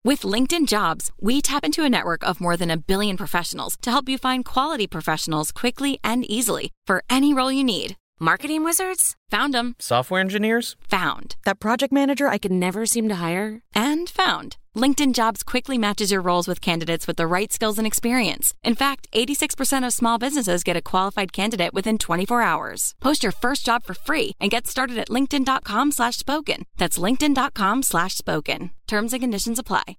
With LinkedIn Jobs, we tap into a network of more than 1 billion professionals to help you find quality professionals quickly and easily for any role you need. Marketing wizards? Found them. Software engineers? Found. That project manager I could never seem to hire? And found. LinkedIn Jobs quickly matches your roles with candidates with the right skills and experience. In fact, 86% of small businesses get a qualified candidate within 24 hours. Post your first job for free and get started at linkedin.com/spoken. That's linkedin.com/spoken. Terms and conditions apply.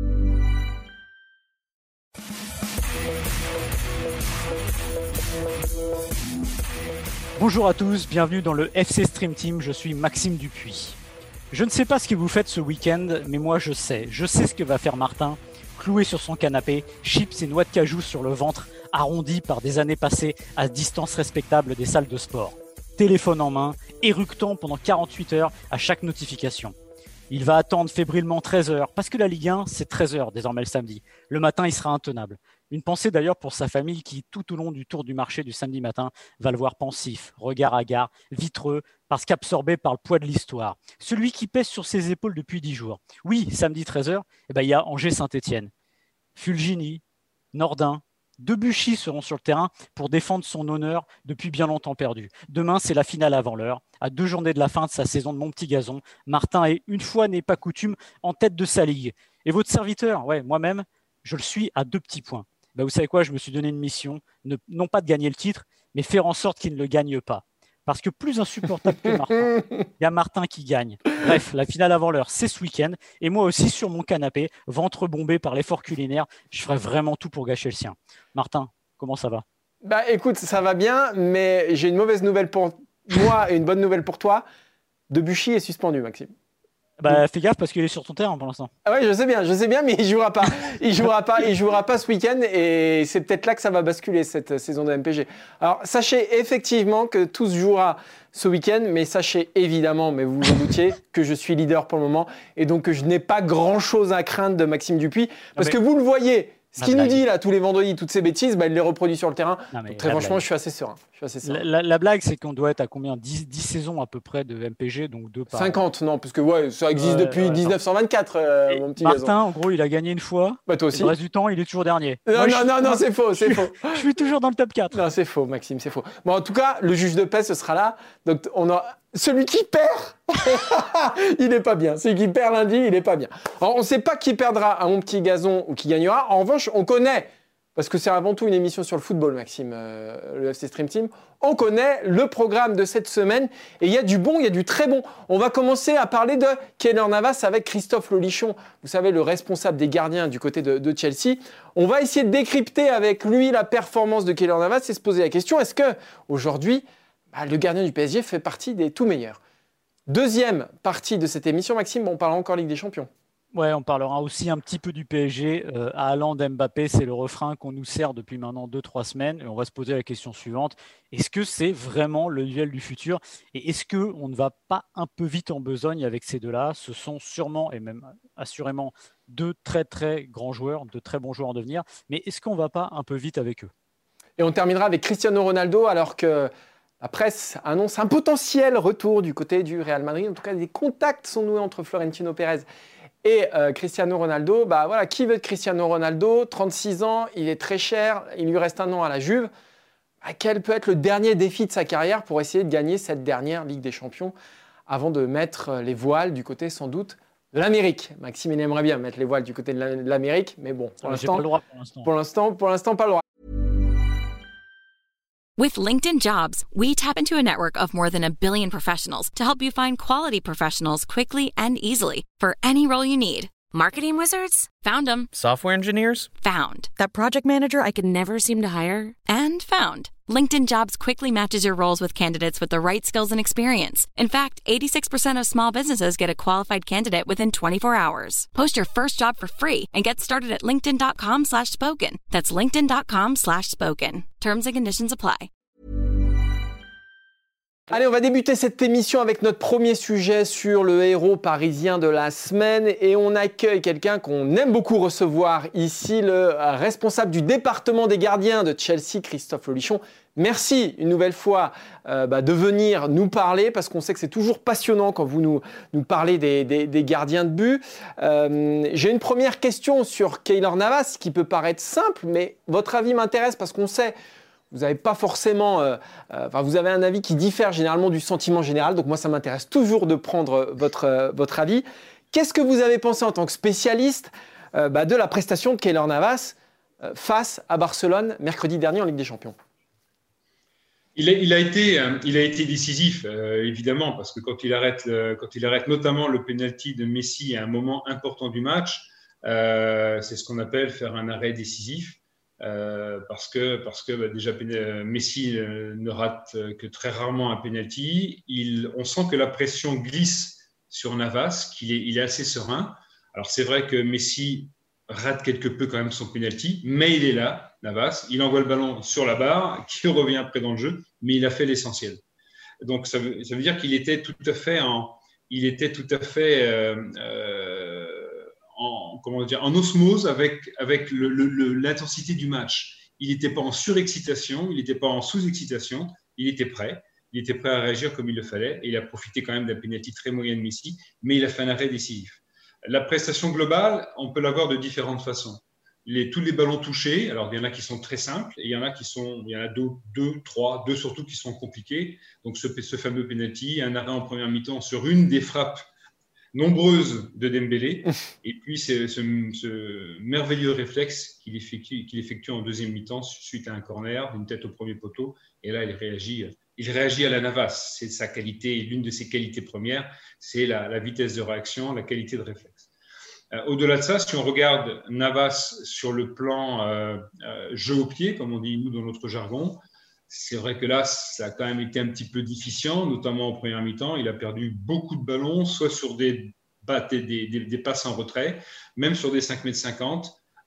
Bonjour à tous, bienvenue dans le FC Stream Team, je suis Maxime Dupuis. Je ne sais pas ce que vous faites ce week-end, mais moi je sais ce que va faire Martin, cloué sur son canapé, chips et noix de cajou sur le ventre, arrondi par des années passées à distance respectable des salles de sport. Téléphone en main, éructant pendant 48 heures à chaque notification. Il va attendre fébrilement 13 heures, parce que la Ligue 1, c'est 13 heures désormais le samedi. Le matin, il sera intenable. Une pensée d'ailleurs pour sa famille qui, tout au long du tour du marché du samedi matin, va le voir pensif, regard hagard, vitreux, parce qu'absorbé par le poids de l'histoire. Celui qui pèse sur ses épaules depuis 10 jours. Oui, samedi 13h, il y a Angers-Saint-Etienne. Fulgini, Nordin, Debuchy seront sur le terrain pour défendre son honneur depuis bien longtemps perdu. Demain, c'est la finale avant l'heure. À 2 journées de la fin de sa saison de Mon Petit Gazon, Martin est, une fois n'est pas coutume, en tête de sa ligue. Et votre serviteur, moi-même, je le suis à 2 petits points. Vous savez quoi, je me suis donné une mission, non pas de gagner le titre, mais faire en sorte qu'il ne le gagne pas. Parce que plus insupportable que Martin, il y a Martin qui gagne. Bref, la finale avant l'heure, c'est ce week-end. Et moi aussi, sur mon canapé, ventre bombé par l'effort culinaire, je ferai vraiment tout pour gâcher le sien. Martin, comment ça va ? Écoute, ça va bien, mais j'ai une mauvaise nouvelle pour moi et une bonne nouvelle pour toi. Debuchy est suspendu, Maxime. Fais gaffe parce qu'il est sur ton terrain pour l'instant. Ah ouais, je sais bien, mais il jouera pas. Il jouera pas ce week-end et c'est peut-être là que ça va basculer cette saison de MPG. Alors, sachez effectivement que tout se jouera ce week-end, mais sachez évidemment, mais vous vous en doutiez, que je suis leader pour le moment et donc que je n'ai pas grand-chose à craindre de Maxime Dupuis parce que vous le voyez. Ce qu'il nous dit là tous les vendredis, toutes ces bêtises, il les reproduit sur le terrain. Donc, très franchement, je suis assez serein. La blague, c'est qu'on doit être à combien 10 saisons à peu près de MPG, donc 2 par... 50, non, parce que ça existe depuis 1924, mon petit Martin, gazon. en gros, il a gagné une fois. Toi aussi. Le reste du temps, il est toujours dernier. Non, c'est faux. Je suis toujours dans le top 4. Non, c'est faux, Maxime, c'est faux. Bon, en tout cas, le juge de paix, ce sera là. Donc, celui qui perd, il n'est pas bien. Celui qui perd lundi, il n'est pas bien. Alors, on ne sait pas qui perdra à Mon Petit Gazon ou qui gagnera. En revanche, on connaît, parce que c'est avant tout une émission sur le football, Maxime, le FC Stream Team, on connaît le programme de cette semaine. Et il y a du bon, il y a du très bon. On va commencer à parler de Keylor Navas avec Christophe Lolichon, vous savez, le responsable des gardiens du côté de Chelsea. On va essayer de décrypter avec lui la performance de Keylor Navas et se poser la question, est-ce qu'aujourd'hui, le gardien du PSG fait partie des tout meilleurs. Deuxième partie de cette émission, Maxime, on parlera encore Ligue des Champions. Ouais, on parlera aussi un petit peu du PSG. Haaland, Mbappé, c'est le refrain qu'on nous sert depuis maintenant 2-3 semaines. Et on va se poser la question suivante. Est-ce que c'est vraiment le duel du futur ? Et est-ce qu'on ne va pas un peu vite en besogne avec ces deux-là ? Ce sont sûrement, et même assurément, 2 très très grands joueurs, 2 très bons joueurs en devenir. Mais est-ce qu'on ne va pas un peu vite avec eux ? Et on terminera avec Cristiano Ronaldo, alors que la presse annonce un potentiel retour du côté du Real Madrid. En tout cas, des contacts sont noués entre Florentino Pérez et Cristiano Ronaldo. Qui veut de Cristiano Ronaldo ? 36 ans, il est très cher, il lui reste 1 an à la Juve. Quel peut être le dernier défi de sa carrière pour essayer de gagner cette dernière Ligue des Champions avant de mettre les voiles du côté, sans doute, de l'Amérique ? Maxime, il aimerait bien mettre les voiles du côté de l'Amérique, mais bon, pour l'instant, pas le droit. With LinkedIn Jobs, we tap into a network of more than 1 billion professionals to help you find quality professionals quickly and easily for any role you need. Marketing wizards? Found them. Software engineers? Found. That project manager I could never seem to hire? And found. LinkedIn Jobs quickly matches your roles with candidates with the right skills and experience. In fact, 86% of small businesses get a qualified candidate within 24 hours. Post your first job for free and get started at linkedin.com/spoken. That's linkedin.com/spoken. Terms and conditions apply. Allez, on va débuter cette émission avec notre premier sujet sur le héros parisien de la semaine et on accueille quelqu'un qu'on aime beaucoup recevoir ici, le responsable du département des gardiens de Chelsea, Christophe Lolichon. Merci une nouvelle fois de venir nous parler parce qu'on sait que c'est toujours passionnant quand vous nous parlez des gardiens de but. J'ai une première question sur Keylor Navas qui peut paraître simple, mais votre avis m'intéresse parce qu'on sait... Vous n'avez pas forcément, vous avez un avis qui diffère généralement du sentiment général. Donc moi, ça m'intéresse toujours de prendre votre avis. Qu'est-ce que vous avez pensé en tant que spécialiste de la prestation de Keylor Navas face à Barcelone mercredi dernier en Ligue des Champions? Il a été décisif, évidemment, parce que quand il arrête notamment le penalty de Messi à un moment important du match, c'est ce qu'on appelle faire un arrêt décisif. Parce que déjà Messi ne rate que très rarement un penalty. On sent que la pression glisse sur Navas, qu'il est assez serein. Alors c'est vrai que Messi rate quelque peu quand même son penalty, mais il est là, Navas. Il envoie le ballon sur la barre, qui revient après dans le jeu, mais il a fait l'essentiel. Donc ça veut dire qu'il était tout à fait en osmose avec l'intensité du match. Il n'était pas en surexcitation, il n'était pas en sous-excitation, il était prêt. Il était prêt à réagir comme il le fallait. Et il a profité quand même d'un penalty très moyen de Messi, mais il a fait un arrêt décisif. La prestation globale, on peut la voir de différentes façons. Tous les ballons touchés, alors il y en a qui sont très simples, et il y en a deux surtout qui sont compliqués. Donc ce fameux penalty, un arrêt en première mi-temps sur une des frappes nombreuses de Dembélé, et puis ce merveilleux réflexe qu'il effectue en deuxième mi-temps suite à un corner, d'une tête au premier poteau, et là il réagit à la Navas. C'est sa qualité, l'une de ses qualités premières, c'est la vitesse de réaction, la qualité de réflexe. Au-delà de ça, si on regarde Navas sur le plan jeu au pied, comme on dit nous dans notre jargon, c'est vrai que là, ça a quand même été un petit peu déficient, notamment en première mi-temps. Il a perdu beaucoup de ballons, soit sur des passes en retrait, même sur des 5,50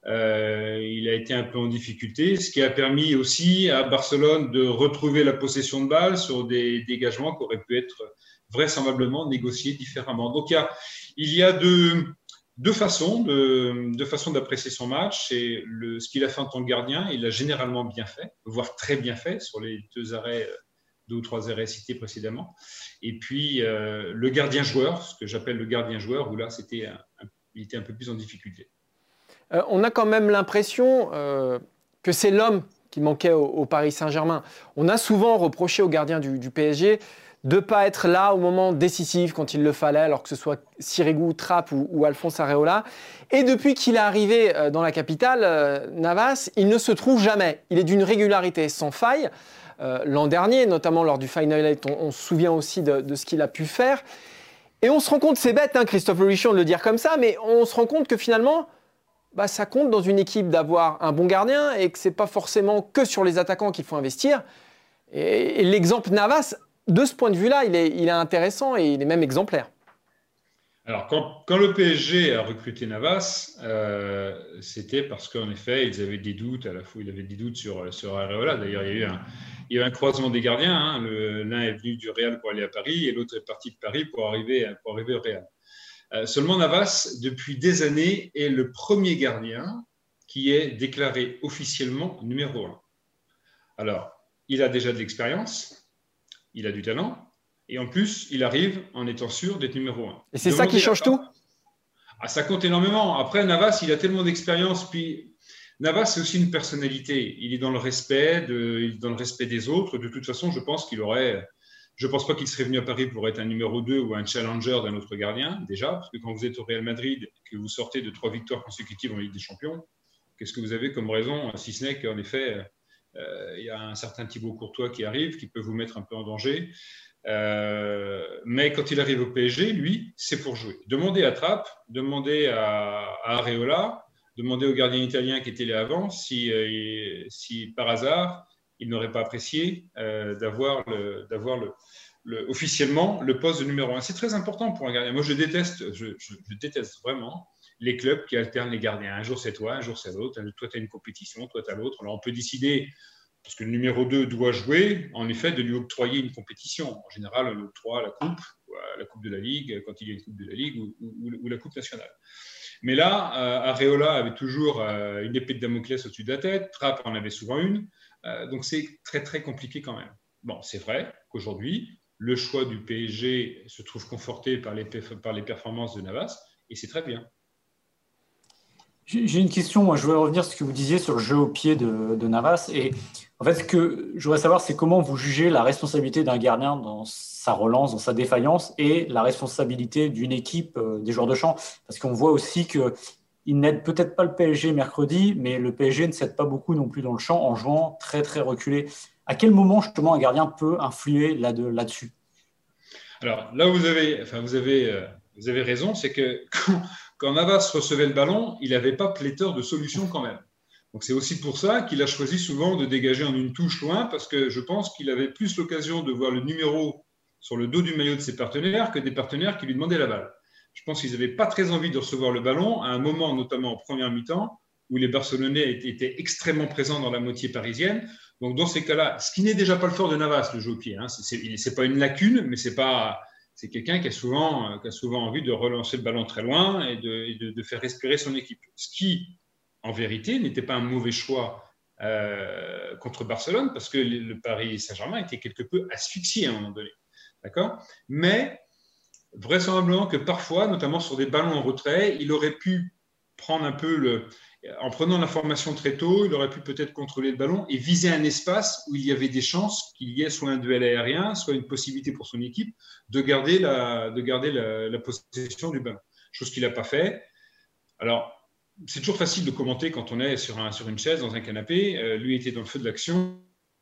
m. Il a été un peu en difficulté, ce qui a permis aussi à Barcelone de retrouver la possession de balle sur des dégagements qui auraient pu être vraisemblablement négociés différemment. Donc, il y a deux façons d'apprécier son match. C'est ce qu'il a fait en tant que gardien. Il a généralement bien fait, voire très bien fait sur les deux ou trois arrêts cités précédemment. Et puis, le gardien-joueur, ce que j'appelle le gardien-joueur, où là, il était un peu plus en difficulté. On a quand même l'impression que c'est l'homme qui manquait au Paris Saint-Germain. On a souvent reproché aux gardiens du PSG de ne pas être là au moment décisif quand il le fallait, alors que ce soit Sirigu, Trapp ou Alphonse Areola. Et depuis qu'il est arrivé dans la capitale, Navas, il ne se trouve jamais. Il est d'une régularité sans faille. L'an dernier, notamment lors du Final 8, on se souvient aussi de ce qu'il a pu faire. Et on se rend compte, c'est bête, Christophe Lolichon, de le dire comme ça, mais on se rend compte que finalement, ça compte dans une équipe d'avoir un bon gardien et que ce n'est pas forcément que sur les attaquants qu'il faut investir. Et l'exemple Navas, de ce point de vue-là, il est intéressant et il est même exemplaire. Alors, quand le PSG a recruté Navas, c'était parce qu'en effet, ils avaient des doutes. À la fois, il avait des doutes sur Areola. D'ailleurs, il y a eu un croisement des gardiens. L'un est venu du Real pour aller à Paris et l'autre est parti de Paris pour arriver au Real. Seulement, Navas, depuis des années, est le premier gardien qui est déclaré officiellement numéro 1. Alors, il a déjà de l'expérience. Il a du talent et en plus, il arrive en étant sûr d'être numéro 1. Et c'est ça qui change tout ? Ça compte énormément. Après, Navas, il a tellement d'expérience. Puis, Navas, c'est aussi une personnalité. Il est dans le respect des autres. De toute façon, je pense pas qu'il serait venu à Paris pour être un numéro 2 ou un challenger d'un autre gardien, déjà. Parce que quand vous êtes au Real Madrid et que vous sortez de 3 victoires consécutives en Ligue des Champions, qu'est-ce que vous avez comme raison, si ce n'est qu'en effet... il y a un certain Thibaut Courtois qui arrive, qui peut vous mettre un peu en danger. Mais quand il arrive au PSG, lui, c'est pour jouer. Demandez à Trapp, demandez à Areola, demandez aux gardiens italiens qui étaient là avant si par hasard, ils n'auraient pas apprécié d'avoir officiellement le poste de numéro 1. C'est très important pour un gardien. Moi, je déteste vraiment les clubs qui alternent les gardiens. Un jour, c'est toi, un jour, c'est l'autre. Toi, tu as une compétition, toi, tu as l'autre. Alors, on peut décider parce que le numéro 2 doit jouer, en effet, de lui octroyer une compétition. En général, on lui octroie la coupe de la Ligue, quand il y a une coupe de la Ligue, ou la coupe nationale. Mais là, Areola avait toujours une épée de Damoclès au-dessus de la tête, Trapp en avait souvent une, donc c'est très très compliqué quand même. Bon, c'est vrai qu'aujourd'hui, le choix du PSG se trouve conforté par les performances de Navas, et c'est très bien. J'ai une question, moi je voulais revenir sur ce que vous disiez sur le jeu au pied de Navas. Et en fait, ce que je voudrais savoir, c'est comment vous jugez la responsabilité d'un gardien dans sa relance, dans sa défaillance, et la responsabilité d'une équipe, des joueurs de champ. Parce qu'on voit aussi qu'il n'aide peut-être pas le PSG mercredi, mais le PSG ne s'aide pas beaucoup non plus dans le champ en jouant très très reculé. À quel moment justement un gardien peut influer là-dessus? Alors là, vous avez raison, c'est que quand Navas recevait le ballon, il n'avait pas pléthore de solutions quand même. Donc c'est aussi pour ça qu'il a choisi souvent de dégager en une touche loin, parce que je pense qu'il avait plus l'occasion de voir le numéro sur le dos du maillot de ses partenaires que des partenaires qui lui demandaient la balle. Je pense qu'ils n'avaient pas très envie de recevoir le ballon à un moment, notamment en première mi-temps, où les Barcelonais étaient extrêmement présents dans la moitié parisienne. Donc dans ces cas-là, ce qui n'est déjà pas le fort de Navas, le jeu au pied, hein, c'est pas une lacune, mais c'est quelqu'un qui a souvent envie de relancer le ballon très loin et de faire respirer son équipe. Ce qui, en vérité, n'était pas un mauvais choix contre Barcelone, parce que le Paris Saint-Germain était quelque peu asphyxié à un moment donné. D'accord ? Mais vraisemblablement que parfois, notamment sur des ballons en retrait, il aurait pu prendre un peu en prenant l'information très tôt, il aurait pu peut-être contrôler le ballon et viser un espace où il y avait des chances qu'il y ait soit un duel aérien, soit une possibilité pour son équipe de garder la possession du ballon. Chose qu'il n'a pas fait. Alors, c'est toujours facile de commenter quand on est sur une chaise, dans un canapé. Lui était dans le feu de l'action.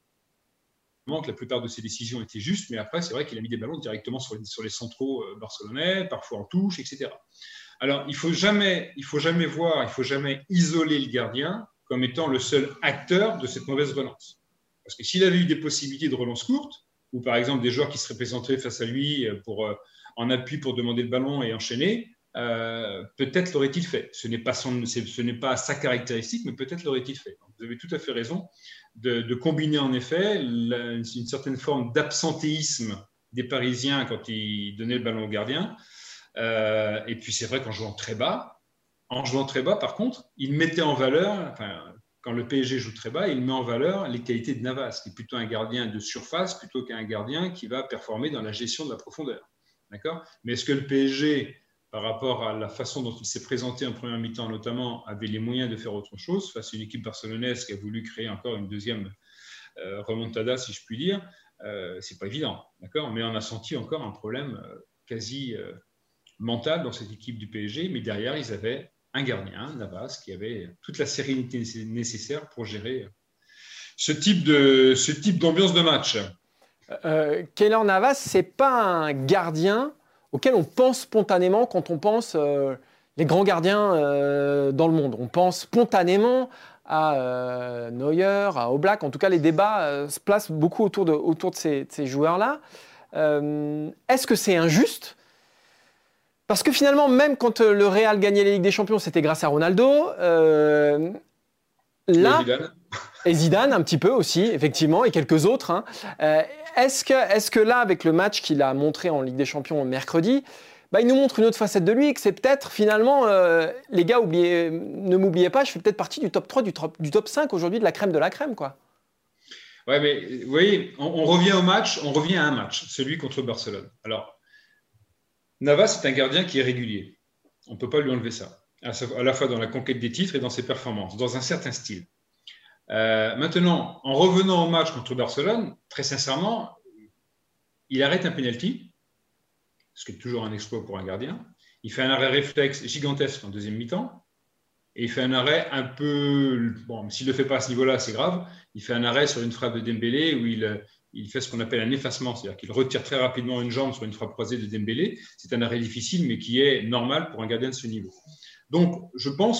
La plupart de ses décisions étaient justes, mais après, c'est vrai qu'il a mis des ballons directement sur les centraux barcelonais, parfois en touche, etc. Alors, il ne faut jamais isoler le gardien comme étant le seul acteur de cette mauvaise relance. Parce que s'il avait eu des possibilités de relance courte, ou par exemple des joueurs qui seraient présentés face à lui en appui pour demander le ballon et enchaîner, peut-être l'aurait-il fait. Ce n'est pas sa caractéristique, mais peut-être l'aurait-il fait. Donc, vous avez tout à fait raison de combiner en effet une certaine forme d'absentéisme des Parisiens quand ils donnaient le ballon au gardien. Et puis c'est vrai qu'en jouant très bas, par contre, il mettait en valeur, quand le PSG joue très bas, il met en valeur les qualités de Navas, qui est plutôt un gardien de surface plutôt qu'un gardien qui va performer dans la gestion de la profondeur. D'accord ? Mais est-ce que le PSG, par rapport à la façon dont il s'est présenté en première mi-temps notamment, avait les moyens de faire autre chose face à une équipe barcelonaise qui a voulu créer encore une deuxième remontada, si je puis dire? C'est pas évident, d'accord ? Mais on a senti encore un problème quasi mental dans cette équipe du PSG, mais derrière, ils avaient un gardien, Navas, qui avait toute la sérénité nécessaire pour gérer ce type d'ambiance de match. Keylor Navas, c'est pas un gardien auquel on pense spontanément quand on pense les grands gardiens dans le monde. On pense spontanément à Neuer, à Oblak. En tout cas, les débats se placent beaucoup autour de ces joueurs-là. Est-ce que c'est injuste ? Parce que finalement, même quand le Real gagnait les Ligues des Champions, c'était grâce à Ronaldo. Et Zidane un petit peu aussi, effectivement, et quelques autres. Hein. Est-ce que là, avec le match qu'il a montré en Ligue des Champions mercredi, il nous montre une autre facette de lui, que c'est peut-être finalement, les gars, ne m'oubliez pas, je fais peut-être partie du top 3, du top 5 aujourd'hui, de la crème, quoi. Ouais, mais vous voyez, on revient à un match, celui contre Barcelone. Alors, Navas est un gardien qui est régulier. On ne peut pas lui enlever ça. À la fois dans la conquête des titres et dans ses performances, dans un certain style. Maintenant, en revenant au match contre Barcelone, très sincèrement, il arrête un penalty, ce qui est toujours un exploit pour un gardien. Il fait un arrêt réflexe gigantesque en deuxième mi-temps. Et il fait un arrêt un peu... Bon, s'il ne le fait pas à ce niveau-là, c'est grave. Il fait un arrêt sur une frappe de Dembélé où il fait ce qu'on appelle un effacement, c'est-à-dire qu'il retire très rapidement une jambe sur une frappe croisée de Dembélé. C'est un arrêt difficile, mais qui est normal pour un gardien de ce niveau. Donc, je pense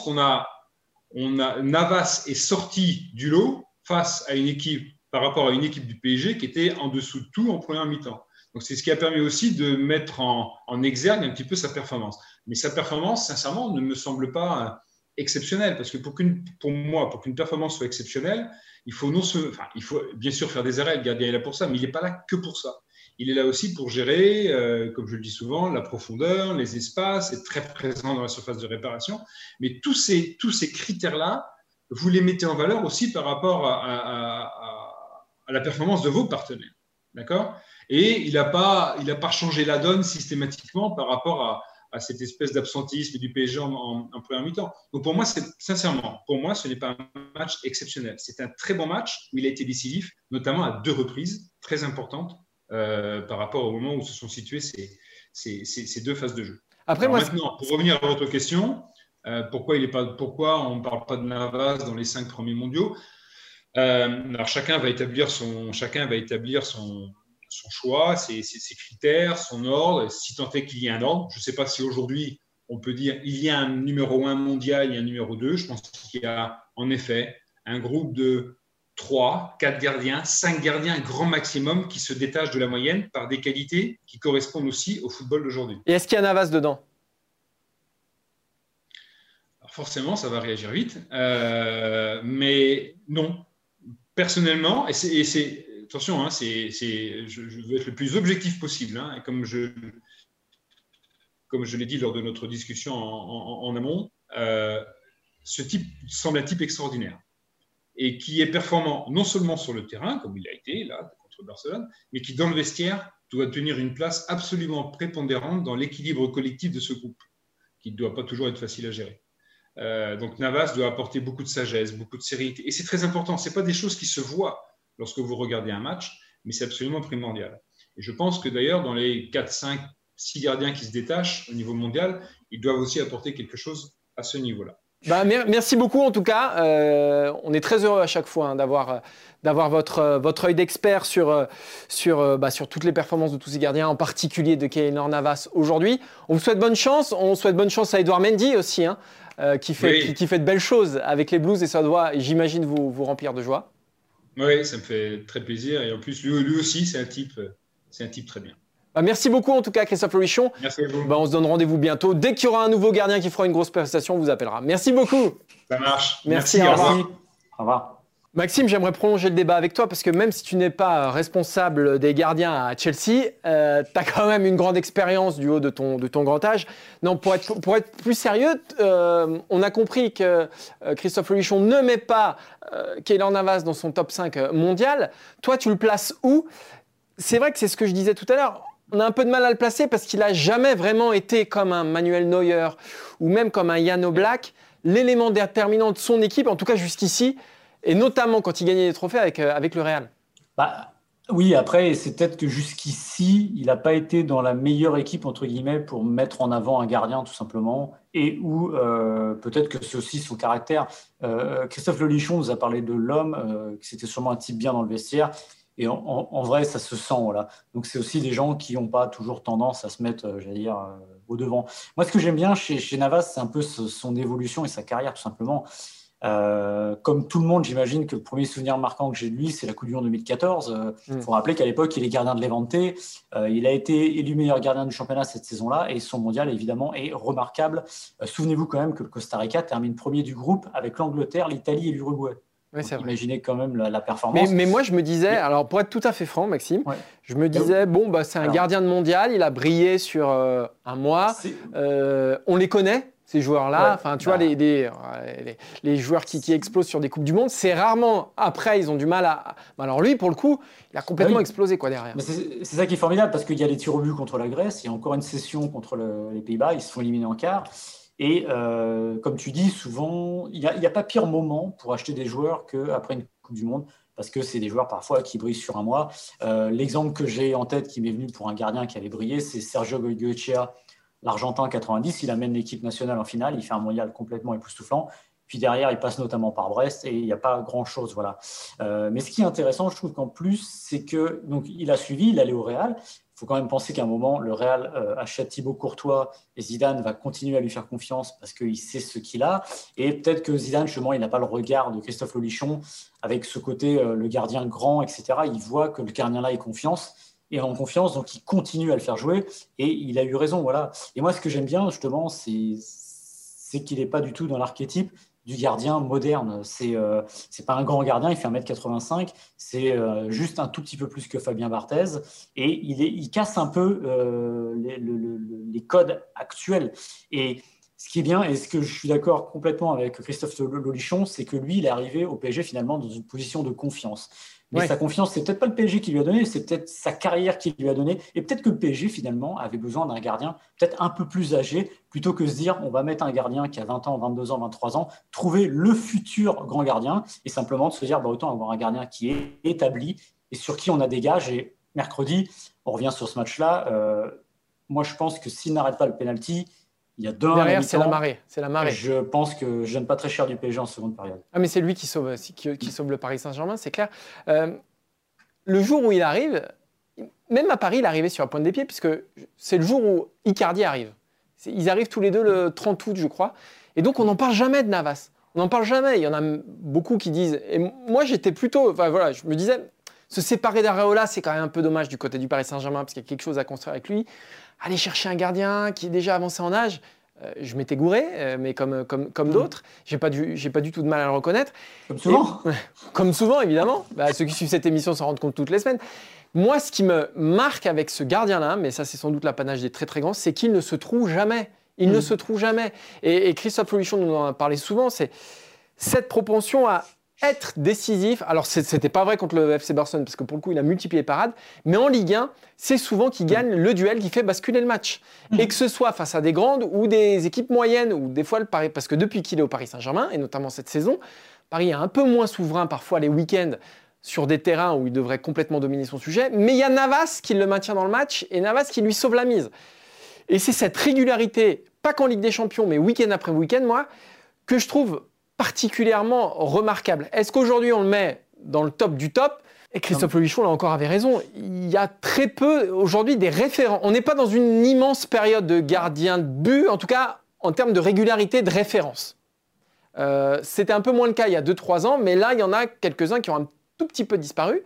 Navas est sorti du lot face à une équipe, par rapport à une équipe du PSG qui était en dessous de tout en première mi-temps. Donc, c'est ce qui a permis aussi de mettre en exergue un petit peu sa performance. Mais sa performance, sincèrement, ne me semble pas exceptionnel. Parce que pour qu'une performance soit exceptionnelle, il faut bien sûr faire des arrêts, le gardien est là pour ça, mais il n'est pas là que pour ça. Il est là aussi pour gérer, comme je le dis souvent, la profondeur, les espaces, être très présent dans la surface de réparation. Mais tous ces critères-là, vous les mettez en valeur aussi par rapport à la performance de vos partenaires. D'accord ? Et il n'a pas changé la donne systématiquement par rapport à cette espèce d'absentisme du PSG en première mi-temps. Donc pour moi, sincèrement, ce n'est pas un match exceptionnel. C'est un très bon match où il a été décisif, notamment à 2 reprises très importantes par rapport au moment où se sont situées ces 2 phases de jeu. Après, maintenant, pour revenir à votre question, pourquoi on ne parle pas de Navas dans les 5 premiers mondiaux ? Alors chacun va établir son choix, ses critères, son ordre, si tant est qu'il y ait un ordre. Je ne sais pas si aujourd'hui, on peut dire il y a un numéro 1 mondial et un numéro 2. Je pense qu'il y a en effet un groupe de 3, 4 gardiens, 5 gardiens, grand maximum, qui se détachent de la moyenne par des qualités qui correspondent aussi au football d'aujourd'hui. Et est-ce qu'il y a Navas dedans ? Alors forcément, ça va réagir vite, mais non. Personnellement, attention, hein, je veux être le plus objectif possible, hein, et comme je l'ai dit lors de notre discussion en amont, ce type semble un type extraordinaire et qui est performant non seulement sur le terrain, comme il a été là contre Barcelone, mais qui dans le vestiaire doit tenir une place absolument prépondérante dans l'équilibre collectif de ce groupe, qui ne doit pas toujours être facile à gérer. Donc Navas doit apporter beaucoup de sagesse, beaucoup de sérénité, et c'est très important. C'est pas des choses qui se voient lorsque vous regardez un match, mais c'est absolument primordial. Et je pense que d'ailleurs, dans les 4, 5, 6 gardiens qui se détachent au niveau mondial, ils doivent aussi apporter quelque chose à ce niveau-là. Merci beaucoup en tout cas. On est très heureux à chaque fois d'avoir votre œil d'expert sur toutes les performances de tous ces gardiens, en particulier de Keylor Navas aujourd'hui. On vous souhaite bonne chance. On souhaite bonne chance à Edouard Mendy aussi, qui fait de belles choses avec les Blues, et ça doit, j'imagine, vous remplir de joie. Oui, ça me fait très plaisir. Et en plus, lui aussi, c'est un type très bien. Merci beaucoup en tout cas, Christophe Lolichon. Merci à vous. On se donne rendez-vous bientôt. Dès qu'il y aura un nouveau gardien qui fera une grosse prestation, on vous appellera. Merci beaucoup. Ça marche. Merci, au revoir. Au revoir. Maxime, j'aimerais prolonger le débat avec toi parce que même si tu n'es pas responsable des gardiens à Chelsea, tu as quand même une grande expérience du haut de ton grand âge. Non, pour être plus sérieux, on a compris que Christophe Lolichon ne met pas Keylor Navas dans son top 5 mondial. Toi, tu le places où ? C'est vrai que c'est ce que je disais tout à l'heure. On a un peu de mal à le placer parce qu'il n'a jamais vraiment été comme un Manuel Neuer ou même comme un Jan Oblak, l'élément déterminant de son équipe, en tout cas jusqu'ici, et notamment quand il gagnait des trophées avec le Real. Oui, après, c'est peut-être que jusqu'ici, il n'a pas été dans la meilleure équipe, entre guillemets, pour mettre en avant un gardien, tout simplement, et où peut-être que c'est aussi son caractère. Christophe Lolichon nous a parlé de l'homme, que c'était sûrement un type bien dans le vestiaire. Et en vrai, ça se sent, voilà. Donc, c'est aussi des gens qui n'ont pas toujours tendance à se mettre, au devant. Moi, ce que j'aime bien chez Navas, c'est un peu son évolution et sa carrière, tout simplement. Comme tout le monde, j'imagine que le premier souvenir marquant que j'ai de lui, c'est la Coupe du Monde 2014. Il faut rappeler qu'à l'époque, il est gardien de Levante. Il a été élu meilleur gardien du championnat cette saison-là. Et son mondial, évidemment, est remarquable. Souvenez-vous quand même que le Costa Rica termine premier du groupe avec l'Angleterre, l'Italie et l'Uruguay. Oui, c'est vrai. Imaginez quand même la performance. Mais moi, je me disais, alors pour être tout à fait franc, Maxime, je me disais, c'est un gardien de mondial, il a brillé sur un mois. On les connaît, ces joueurs-là. Enfin, tu vois, les joueurs qui explosent sur des Coupes du Monde, c'est rarement, après, ils ont du mal à... Alors lui, pour le coup, il a complètement explosé derrière. Mais c'est ça qui est formidable, parce qu'il y a les tirs au but contre la Grèce, il y a encore une session contre les Pays-Bas, ils se font éliminer en quart. Et comme tu dis, souvent, il n'y a pas pire moment pour acheter des joueurs qu'après une Coupe du Monde, parce que c'est des joueurs parfois qui brillent sur un mois. L'exemple que j'ai en tête qui m'est venu pour un gardien qui allait briller, c'est Sergio Goycoechea, l'Argentin 90. Il amène l'équipe nationale en finale, il fait un mondial complètement époustouflant. Puis derrière, il passe notamment par Brest et il n'y a pas grand-chose. Voilà. Mais ce qui est intéressant, je trouve qu'en plus, c'est que donc, il a suivi, il allait au Real. Il faut quand même penser qu'à un moment, le Real achète Thibaut Courtois et Zidane va continuer à lui faire confiance parce qu'il sait ce qu'il a. Et peut-être que Zidane, justement, il n'a pas le regard de Christophe Lolichon avec ce côté, le gardien grand, etc. Il voit que le gardien-là est en confiance, donc il continue à le faire jouer. Et il a eu raison, voilà. Et moi, ce que j'aime bien, justement, c'est c'est qu'il n'est pas du tout dans l'archétype du gardien moderne. C'est pas un grand gardien, il fait 1m85, c'est juste un tout petit peu plus que Fabien Barthez, et il casse un peu les codes actuels. Et ce qui est bien, et ce que je suis d'accord complètement avec Christophe Lolichon, c'est que lui, il est arrivé au PSG finalement dans une position de confiance. Mais sa confiance, c'est peut-être pas le PSG qui lui a donné, c'est peut-être sa carrière qui lui a donné. Et peut-être que le PSG, finalement, avait besoin d'un gardien peut-être un peu plus âgé, plutôt que se dire on va mettre un gardien qui a 20 ans, 22 ans, 23 ans, trouver le futur grand gardien, et simplement de se dire autant avoir un gardien qui est établi et sur qui on a des gages. Et mercredi, on revient sur ce match-là. Moi, je pense que s'il n'arrête pas le penalty, il y a 2-1 derrière, c'est la marée. Je pense que je donne pas très cher du PSG en seconde période. Ah, mais c'est lui qui sauve le Paris Saint-Germain, c'est clair. Le jour où il arrive, même à Paris, il arrivait sur la pointe des pieds, puisque c'est le jour où Icardi arrive. Ils arrivent tous les deux le 30 août, je crois. Et donc, on n'en parle jamais de Navas. On n'en parle jamais. Il y en a beaucoup qui disent... Et moi, j'étais plutôt... Enfin, voilà, je me disais, se séparer d'Areola, c'est quand même un peu dommage du côté du Paris Saint-Germain, parce qu'il y a quelque chose à construire avec lui. Aller chercher un gardien qui est déjà avancé en âge, je m'étais gouré, mais comme d'autres, j'ai pas du tout de mal à le reconnaître. Comme souvent. Comme souvent, évidemment. Ceux qui suivent cette émission s'en rendent compte toutes les semaines. Moi, ce qui me marque avec ce gardien-là, mais ça c'est sans doute l'apanage des très très grands, c'est qu'il ne se trouve jamais. Il ne se trouve jamais. Et Christophe Lolichon nous en a parlé souvent, c'est cette propension à être décisif. Alors, c'était pas vrai contre le FC Barcelone, parce que pour le coup, il a multiplié les parades. Mais en Ligue 1, c'est souvent qu'il gagne le duel qui fait basculer le match. Et que ce soit face à des grandes ou des équipes moyennes, ou des fois le Paris, parce que depuis qu'il est au Paris Saint-Germain, et notamment cette saison, Paris est un peu moins souverain parfois les week-ends sur des terrains où il devrait complètement dominer son sujet. Mais il y a Navas qui le maintient dans le match, et Navas qui lui sauve la mise. Et c'est cette régularité, pas qu'en Ligue des Champions, mais week-end après week-end, moi, que je trouve particulièrement remarquable. Est-ce qu'aujourd'hui on le met dans le top du top ? Et Christophe Lolichon, là encore, avait raison. Il y a très peu aujourd'hui des référents. On n'est pas dans une immense période de gardien de but, en tout cas en termes de régularité de référence. C'était un peu moins le cas il y a 2-3 ans, mais là il y en a quelques-uns qui ont un tout petit peu disparu.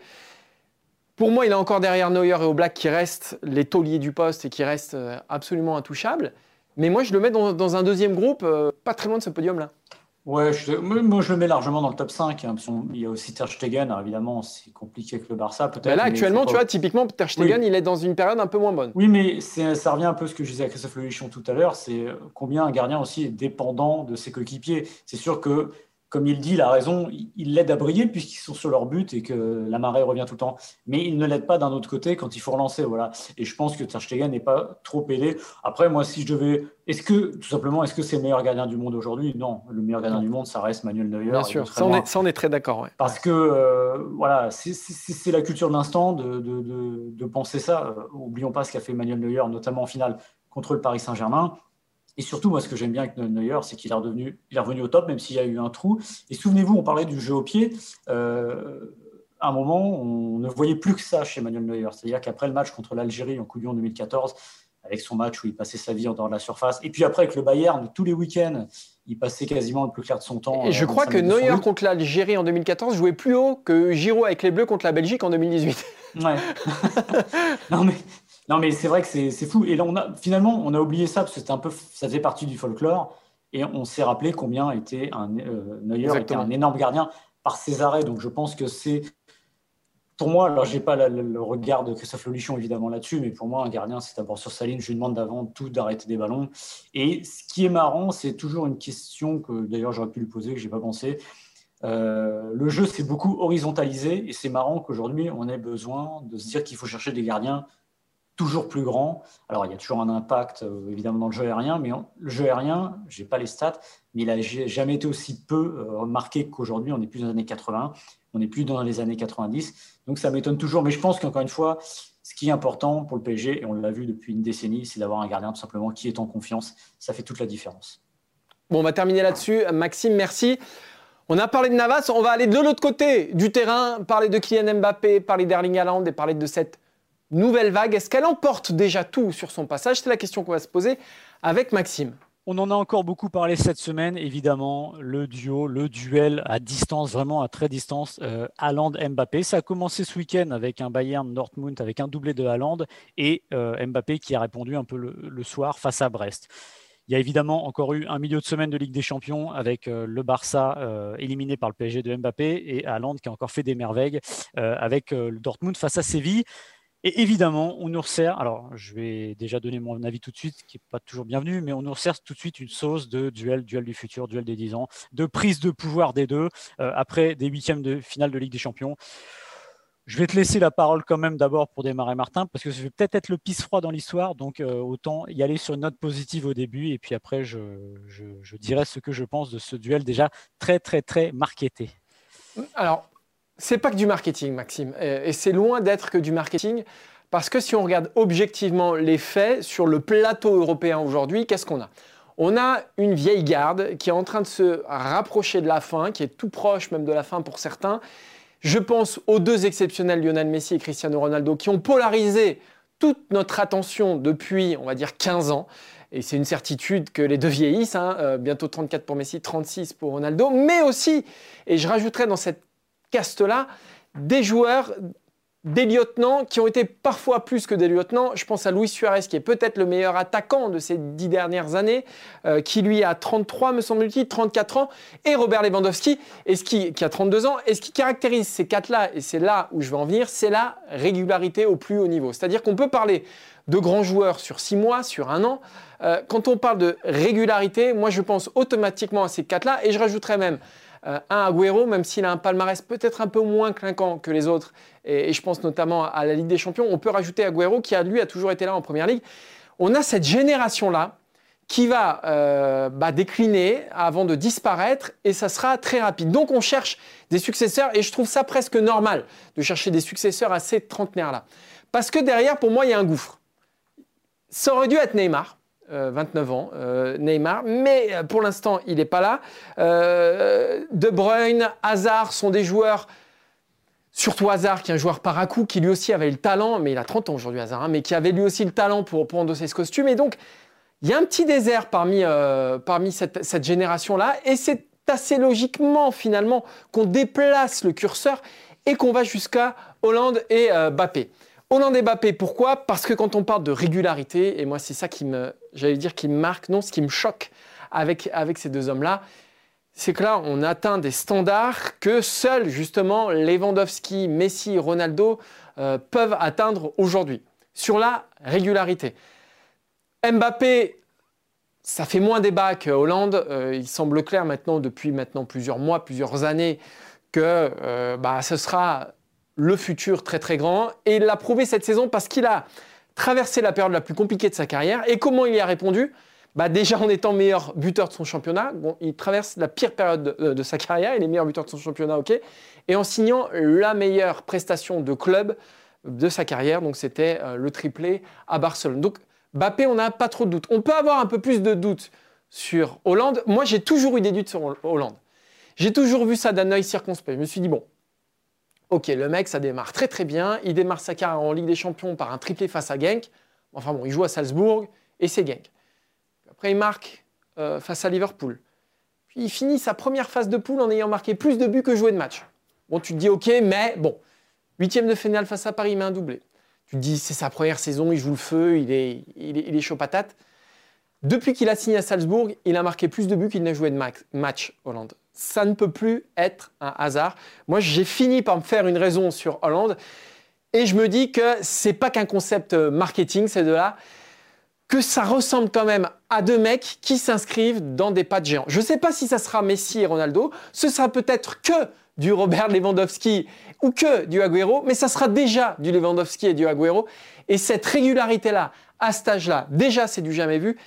Pour moi, il est encore derrière Neuer et Oblak qui restent les tauliers du poste et qui restent absolument intouchables. Mais moi, je le mets dans un deuxième groupe, pas très loin de ce podium-là. Ouais, moi je le mets largement dans le top 5. Hein, il y a aussi Ter Stegen, alors évidemment c'est compliqué avec le Barça peut-être. Là actuellement, tu vois, typiquement Ter Stegen, il est dans une période un peu moins bonne. Oui, mais ça revient un peu à ce que je disais à Christophe Lolichon tout à l'heure, c'est combien un gardien aussi est dépendant de ses coéquipiers. C'est sûr que, comme il dit, il a raison, il l'aide à briller puisqu'ils sont sur leur but et que la marée revient tout le temps. Mais il ne l'aide pas d'un autre côté quand il faut relancer. Voilà. Et je pense que Ter Stegen n'est pas trop aidé. Après, moi, si je devais... Est-ce que c'est le meilleur gardien du monde aujourd'hui ? Non, le meilleur gardien du monde, ça reste Manuel Neuer. Bien sûr, ça on est très d'accord. Ouais. Parce que, voilà, c'est la culture de l'instant de penser ça. Oublions pas ce qu'a fait Manuel Neuer, notamment en finale contre le Paris Saint-Germain. Et surtout, moi, ce que j'aime bien avec Neuer, c'est qu'il est revenu au top, même s'il y a eu un trou. Et souvenez-vous, on parlait du jeu au pied. À un moment, on ne voyait plus que ça chez Manuel Neuer. C'est-à-dire qu'après le match contre l'Algérie en Coupe du Monde 2014, avec son match où il passait sa vie en dehors de la surface, et puis après avec le Bayern, tous les week-ends, il passait quasiment le plus clair de son temps. Et je crois que Neuer contre l'Algérie en 2014 jouait plus haut que Giroud avec les Bleus contre la Belgique en 2018. Ouais. Non, mais c'est vrai que c'est fou. Et là, on a oublié ça parce que ça faisait partie du folklore. Et on s'est rappelé combien Neuer était un énorme gardien par ses arrêts. Donc, je pense que c'est, pour moi, alors je n'ai pas le regard de Christophe Lolichon évidemment là-dessus, mais pour moi, un gardien, c'est d'abord sur sa ligne. Je lui demande d'avant tout d'arrêter des ballons. Et ce qui est marrant, c'est toujours une question que d'ailleurs j'aurais pu lui poser, que je n'ai pas pensé. Le jeu s'est beaucoup horizontalisé et c'est marrant qu'aujourd'hui, on ait besoin de se dire qu'il faut chercher des gardiens toujours plus grand. Alors, il y a toujours un impact, évidemment, dans le jeu aérien, mais le jeu aérien, je n'ai pas les stats, mais il n'a jamais été aussi peu remarqué qu'aujourd'hui. On n'est plus dans les années 80, on n'est plus dans les années 90. Donc, ça m'étonne toujours. Mais je pense qu'encore une fois, ce qui est important pour le PSG, et on l'a vu depuis une décennie, c'est d'avoir un gardien tout simplement qui est en confiance. Ça fait toute la différence. Bon, on va terminer là-dessus. Maxime, merci. On a parlé de Navas, on va aller de l'autre côté du terrain, parler de Kylian Mbappé, parler d'Erling Haaland et parler de cette nouvelle vague. Est-ce qu'elle emporte déjà tout sur son passage ? C'est la question qu'on va se poser avec Maxime. On en a encore beaucoup parlé cette semaine, évidemment, le duel à distance, vraiment à très distance, Haaland-Mbappé. Ça a commencé ce week-end avec un Bayern-Dortmund, avec un doublé de Haaland et Mbappé qui a répondu un peu le soir face à Brest. Il y a évidemment encore eu un milieu de semaine de Ligue des Champions avec le Barça éliminé par le PSG de Mbappé et Haaland qui a encore fait des merveilles avec le Dortmund face à Séville. Et évidemment, on nous resserre, alors je vais déjà donner mon avis tout de suite, qui n'est pas toujours bienvenu, mais on nous resserre tout de suite une sauce de duel du futur, duel des 10 ans, de prise de pouvoir des deux après des huitièmes de finale de Ligue des Champions. Je vais te laisser la parole quand même d'abord pour démarrer, Martin, parce que ça va peut-être être le pisse-froid dans l'histoire, donc autant y aller sur une note positive au début, et puis après je dirai ce que je pense de ce duel déjà très, très, très marketé. Alors, c'est pas que du marketing, Maxime, et c'est loin d'être que du marketing, parce que si on regarde objectivement les faits sur le plateau européen aujourd'hui, qu'est-ce qu'on a ? On a une vieille garde qui est en train de se rapprocher de la fin, qui est tout proche même de la fin pour certains. Je pense aux deux exceptionnels Lionel Messi et Cristiano Ronaldo qui ont polarisé toute notre attention depuis, on va dire, 15 ans. Et c'est une certitude que les deux vieillissent, bientôt 34 pour Messi, 36 pour Ronaldo, mais aussi, et je rajouterais dans cette caste-là, des joueurs, des lieutenants qui ont été parfois plus que des lieutenants. Je pense à Luis Suarez, qui est peut-être le meilleur attaquant de ces 10 dernières années, qui lui a 33, me semble-t-il, 34 ans, et Robert Lewandowski, qui a 32 ans. Et ce qui caractérise ces quatre-là, et c'est là où je veux en venir, c'est la régularité au plus haut niveau. C'est-à-dire qu'on peut parler de grands joueurs sur 6 mois, sur 1 an. Quand on parle de régularité, moi je pense automatiquement à ces quatre-là, et je rajouterais même un Agüero, même s'il a un palmarès peut-être un peu moins clinquant que les autres, et je pense notamment à la Ligue des Champions, on peut rajouter Agüero qui, lui, a toujours été là en Première Ligue. On a cette génération-là qui va décliner avant de disparaître, et ça sera très rapide. Donc on cherche des successeurs, et je trouve ça presque normal de chercher des successeurs à ces trentenaires-là. Parce que derrière, pour moi, il y a un gouffre. Ça aurait dû être Neymar. 29 ans, Neymar, mais pour l'instant, il n'est pas là. De Bruyne, Hazard sont des joueurs, surtout Hazard, qui est un joueur par à coup, qui lui aussi avait le talent, mais il a 30 ans aujourd'hui, Hazard, mais qui avait lui aussi le talent pour endosser ce costume. Et donc, il y a un petit désert parmi cette génération-là, et c'est assez logiquement, finalement, qu'on déplace le curseur et qu'on va jusqu'à Hollande et Mbappé. Hollande et Mbappé, pourquoi ? Parce que quand on parle de régularité, et moi c'est ça qui me marque, non, ce qui me choque avec ces deux hommes-là, c'est que là on atteint des standards que seuls justement Lewandowski, Messi, Ronaldo peuvent atteindre aujourd'hui, sur la régularité. Mbappé, ça fait moins débat que Hollande, il semble clair depuis plusieurs mois, plusieurs années, que ce sera le futur très très grand, et il l'a prouvé cette saison parce qu'il a traversé la période la plus compliquée de sa carrière. Et comment il y a répondu ? Déjà en étant meilleur buteur de son championnat, il traverse la pire période de sa carrière, il est meilleur buteur de son championnat, ok, et en signant la meilleure prestation de club de sa carrière, donc c'était le triplé à Barcelone. Donc Mbappé, on n'a pas trop de doutes. On peut avoir un peu plus de doutes sur Hollande. Moi, j'ai toujours eu des doutes sur Hollande. J'ai toujours vu ça d'un œil circonspect. Je me suis dit, bon, ok, le mec, ça démarre très très bien. Il démarre sa carrière en Ligue des Champions par un triplé face à Genk. Enfin bon, il joue à Salzbourg et c'est Genk. Après, il marque face à Liverpool. Puis il finit sa première phase de poule en ayant marqué plus de buts que joué de match. Bon, tu te dis ok, mais bon, 8e de finale face à Paris, il met un doublé. Tu te dis c'est sa première saison, il joue le feu, il est chaud patate. Depuis qu'il a signé à Salzbourg, il a marqué plus de buts qu'il n'a joué de match, Hollande. Ça ne peut plus être un hasard. Moi, j'ai fini par me faire une raison sur Hollande et je me dis que c'est pas qu'un concept marketing, ces deux-là, que ça ressemble quand même à deux mecs qui s'inscrivent dans des pas de géants. Je ne sais pas si ça sera Messi et Ronaldo, ce sera peut-être que du Robert Lewandowski ou que du Agüero, mais ça sera déjà du Lewandowski et du Agüero. Et cette régularité-là, à cet âge-là, déjà c'est du jamais vu.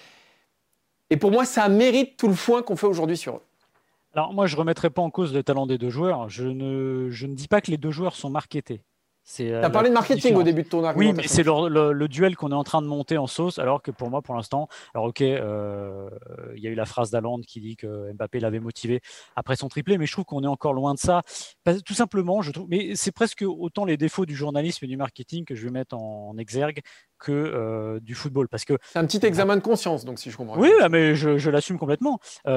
Et pour moi, ça mérite tout le foin qu'on fait aujourd'hui sur eux. Alors moi, je ne remettrai pas en cause le talent des deux joueurs. Je ne dis pas que les deux joueurs sont marketés. Tu as parlé de marketing au début de ton argumentation. Oui, mais c'est le duel qu'on est en train de monter en sauce, alors que pour moi, pour l'instant, alors ok, il y a eu la phrase d'Haaland qui dit que Mbappé l'avait motivé après son triplé, mais je trouve qu'on est encore loin de ça. Tout simplement, je trouve, mais c'est presque autant les défauts du journalisme et du marketing que je vais mettre en exergue que du football. Parce que c'est un petit examen de conscience, donc si je comprends bien. Oui, mais je l'assume complètement.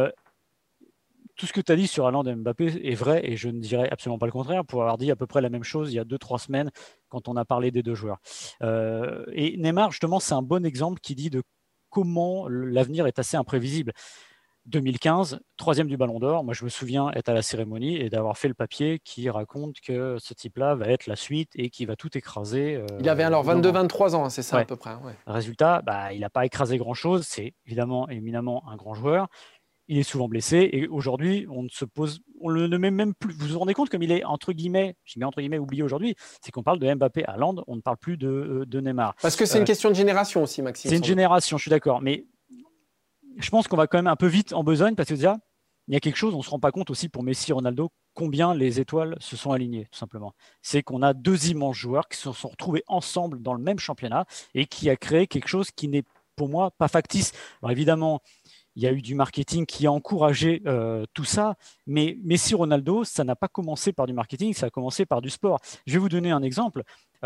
Tout ce que tu as dit sur Haaland et Mbappé est vrai et je ne dirais absolument pas le contraire pour avoir dit à peu près la même chose il y a 2-3 semaines quand on a parlé des deux joueurs. Et Neymar, justement, c'est un bon exemple qui dit de comment l'avenir est assez imprévisible. 2015, 3e du Ballon d'Or. Moi, je me souviens être à la cérémonie et d'avoir fait le papier qui raconte que ce type-là va être la suite et qui va tout écraser. Il avait alors 22-23 ans, c'est ça à peu près. Ouais. Résultat, il n'a pas écrasé grand-chose. C'est éminemment un grand joueur. Il est souvent blessé et aujourd'hui, on ne met même plus. Vous vous rendez compte comme il est entre guillemets oublié aujourd'hui, c'est qu'on parle de Mbappé, Haaland, on ne parle plus de Neymar. Parce que c'est une question de génération aussi, Maxime. C'est une génération, je suis d'accord, mais je pense qu'on va quand même un peu vite en besogne parce que déjà, il y a quelque chose, on ne se rend pas compte aussi pour Messi et Ronaldo, combien les étoiles se sont alignées, tout simplement. C'est qu'on a 2 immenses joueurs qui se sont retrouvés ensemble dans le même championnat et qui a créé quelque chose qui n'est, pour moi, pas factice. Alors évidemment, il y a eu du marketing qui a encouragé tout ça, mais Messi, Ronaldo, ça n'a pas commencé par du marketing, ça a commencé par du sport. Je vais vous donner un exemple.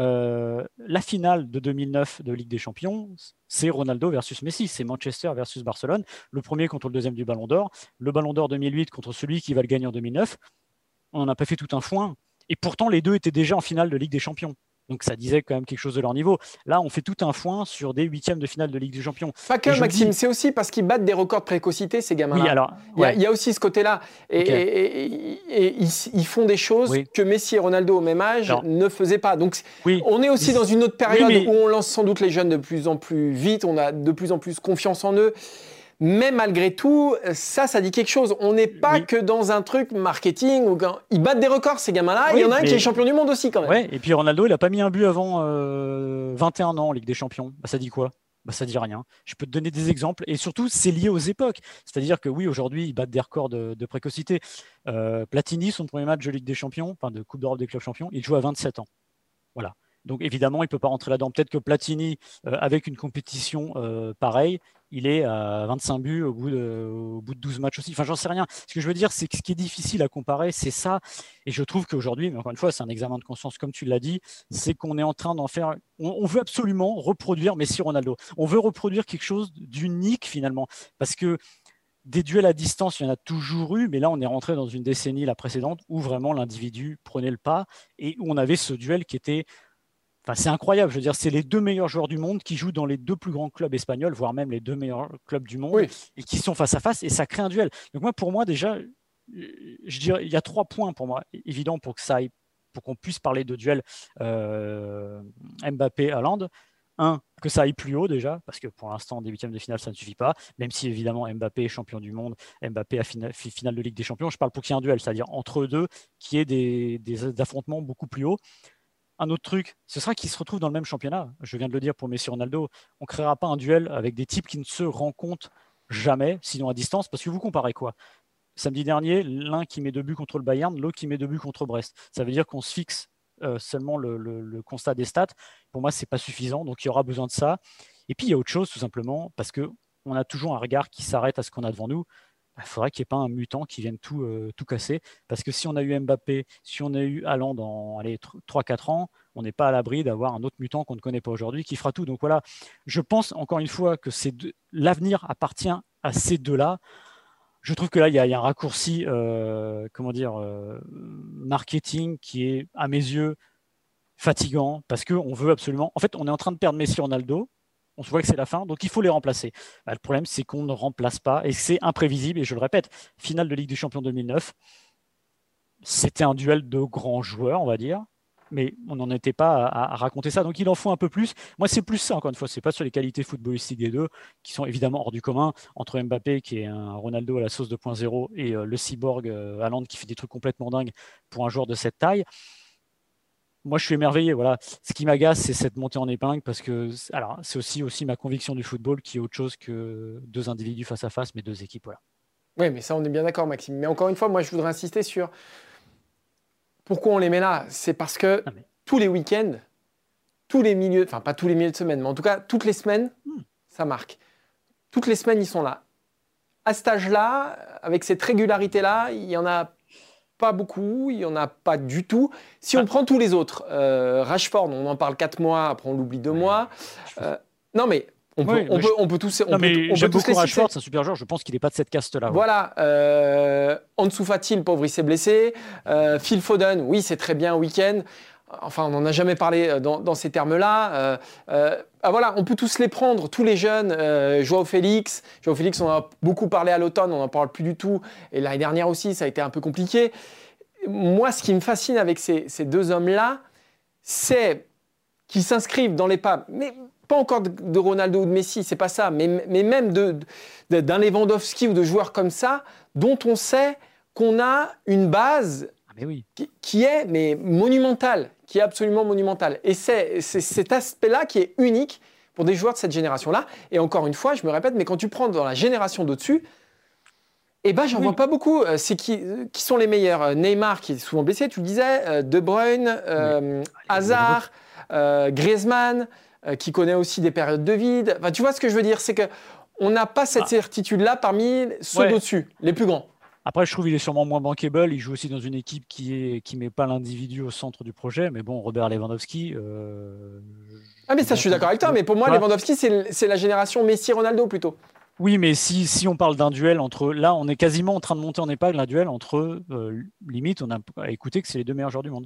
La finale de 2009 de Ligue des Champions, c'est Ronaldo versus Messi, c'est Manchester versus Barcelone, le premier contre le deuxième du Ballon d'Or, le Ballon d'Or 2008 contre celui qui va le gagner en 2009. On n'en a pas fait tout un foin, et pourtant les deux étaient déjà en finale de Ligue des Champions. Donc ça disait quand même quelque chose de leur niveau. Là, on fait tout un foin sur des 8e de finale de Ligue des Champions. Pas que, Maxime, c'est aussi parce qu'ils battent des records de précocité, ces gamins-là. Oui, alors, il y a aussi ce côté-là. Et ils font des choses que Messi et Ronaldo, au même âge, ne faisaient pas. Donc on est aussi dans une autre période où on lance sans doute les jeunes de plus en plus vite, on a de plus en plus confiance en eux. Mais malgré tout, ça dit quelque chose. On n'est pas que dans un truc marketing. Où ils battent des records, ces gamins-là. Il y en a un qui est champion du monde aussi, quand même. Ouais, et puis Ronaldo, il n'a pas mis un but avant 21 ans en Ligue des Champions. Ça dit quoi ? Ça dit rien. Je peux te donner des exemples. Et surtout, c'est lié aux époques. C'est-à-dire que oui, aujourd'hui, ils battent des records de précocité. Platini, son premier match de Ligue des Champions, enfin de Coupe d'Europe des clubs champions, il joue à 27 ans. Voilà. Donc évidemment, il ne peut pas rentrer là-dedans. Peut-être que Platini, avec une compétition pareille, il est à 25 buts au bout de 12 matchs aussi. Enfin, j'en sais rien. Ce que je veux dire, c'est que ce qui est difficile à comparer, c'est ça. Et je trouve qu'aujourd'hui, mais encore une fois, c'est un examen de conscience, comme tu l'as dit, c'est qu'on est en train d'en faire... On veut absolument reproduire Messi, Ronaldo. On veut reproduire quelque chose d'unique, finalement. Parce que des duels à distance, il y en a toujours eu, mais là, on est rentré dans une décennie, la précédente, où vraiment l'individu prenait le pas et où on avait ce duel qui était... Enfin, c'est incroyable, je veux dire, c'est les 2 meilleurs joueurs du monde qui jouent dans les 2 plus grands clubs espagnols, voire même les 2 meilleurs clubs du monde, et qui sont face à face, et ça crée un duel. Donc pour moi, déjà, je dirais, il y a 3 points pour moi évidents pour qu'on puisse parler de duel Mbappé-Haaland. 1, que ça aille plus haut déjà, parce que pour l'instant, des 8e de finale, ça ne suffit pas, même si évidemment Mbappé est champion du monde, Mbappé a finale de Ligue des Champions, je parle pour qu'il y ait un duel, c'est-à-dire entre eux deux, qu'il y ait des affrontements beaucoup plus hauts. Un autre truc, ce sera qu'ils se retrouvent dans le même championnat. Je viens de le dire pour Messi Ronaldo. On ne créera pas un duel avec des types qui ne se rencontrent jamais, sinon à distance, parce que vous comparez quoi ? Samedi dernier, l'un qui met 2 buts contre le Bayern, l'autre qui met 2 buts contre Brest. Ça veut dire qu'on se fixe seulement le constat des stats. Pour moi, ce n'est pas suffisant, donc il y aura besoin de ça. Et puis, il y a autre chose, tout simplement, parce qu'on a toujours un regard qui s'arrête à ce qu'on a devant nous. Il faudrait qu'il n'y ait pas un mutant qui vienne tout casser. Parce que si on a eu Mbappé, si on a eu Haaland dans 3-4 ans, on n'est pas à l'abri d'avoir un autre mutant qu'on ne connaît pas aujourd'hui qui fera tout. Donc voilà, je pense encore une fois que l'avenir appartient à ces deux-là. Je trouve que là, il y a un raccourci marketing qui est, à mes yeux, fatigant parce qu'on veut absolument... En fait, on est en train de perdre Messi, Ronaldo. On se voit que c'est la fin, donc il faut les remplacer. Le problème, c'est qu'on ne remplace pas et c'est imprévisible. Et je le répète, finale de Ligue des Champions 2009, c'était un duel de grands joueurs, on va dire, mais on n'en était pas à raconter ça. Donc il en faut un peu plus. Moi, c'est plus ça, encore une fois. Ce n'est pas sur les qualités footballistiques des deux, qui sont évidemment hors du commun, entre Mbappé, qui est un Ronaldo à la sauce 2.0, et le cyborg Haaland, qui fait des trucs complètement dingues pour un joueur de cette taille. Moi, je suis émerveillé. Voilà. Ce qui m'agace, c'est cette montée en épingle parce que c'est aussi ma conviction du football qui est autre chose que 2 individus face à face, mais 2 équipes. Voilà. Oui, mais ça, on est bien d'accord, Maxime. Mais encore une fois, moi, je voudrais insister sur pourquoi on les met là. C'est parce que tous les week-ends, enfin, pas tous les milieux de semaine, mais en tout cas, toutes les semaines, ça marque. Toutes les semaines, ils sont là. À cet âge-là, avec cette régularité-là, il y en a pas beaucoup, il n'y en a pas du tout. Si on prend tous les autres, Rashford, on en parle 4 mois, après on l'oublie 2 mois. Non, mais on peut tous j'aime beaucoup Rashford, c'est un super joueur, je pense qu'il n'est pas de cette caste-là. Voilà. Ansu Fati, le pauvre, il s'est blessé. Phil Foden, oui, c'est très bien, week-end. Enfin, on n'en a jamais parlé dans ces termes-là. voilà, on peut tous les prendre, tous les jeunes. Joao Félix, on en a beaucoup parlé à l'automne, on n'en parle plus du tout. Et l'année dernière aussi, ça a été un peu compliqué. Moi, ce qui me fascine avec ces deux hommes-là, c'est qu'ils s'inscrivent dans les pas, mais pas encore de Ronaldo ou de Messi, c'est pas ça, mais même d'un Lewandowski ou de joueurs comme ça, dont on sait qu'on a une base qui est monumentale, qui est absolument monumentale. Et c'est cet aspect-là qui est unique pour des joueurs de cette génération-là. Et encore une fois, je me répète, mais quand tu prends dans la génération d'au-dessus, j'en vois pas beaucoup. C'est qui sont les meilleurs? Neymar, qui est souvent blessé, tu le disais, De Bruyne, Hazard, Griezmann, qui connaît aussi des périodes de vide. Enfin, tu vois ce que je veux dire? C'est qu'on n'a pas cette certitude-là parmi ceux d'au-dessus, les plus grands. Après, je trouve qu'il est sûrement moins bankable. Il joue aussi dans une équipe qui met pas l'individu au centre du projet. Mais bon, Robert Lewandowski... mais ça, je suis d'accord avec toi. Mais pour moi, Lewandowski, c'est la génération Messi-Ronaldo plutôt. Oui, mais si on parle d'un duel entre... Là, on est quasiment en train de monter en épingle un duel entre... limite, on a écouté que c'est les deux meilleurs joueurs du monde.